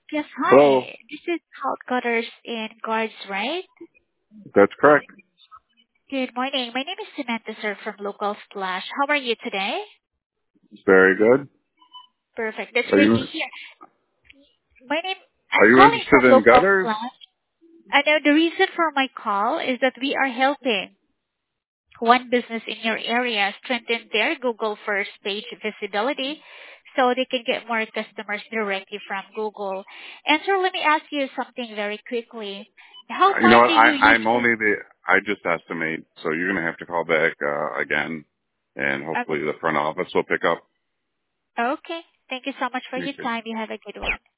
Yes, Hello. hi. This is Health Cutters and Guards, right? That's correct. Good morning. My name is Samantha, sir, from Local Splash. How are you today? Very good. Perfect. That's Are great you to hear. My name, are I'm you calling interested from in Local gutters? Splash. I know the reason for my call is that we are helping one business in your area strengthen their Google first page visibility so they can get more customers directly from Google. And so let me ask you something very quickly. How You know far what? do you I'm usually only I just estimate, so you're gonna have to call back again, and hopefully the front office will pick up. Okay. Thank you so much for You your could time. You have a good one.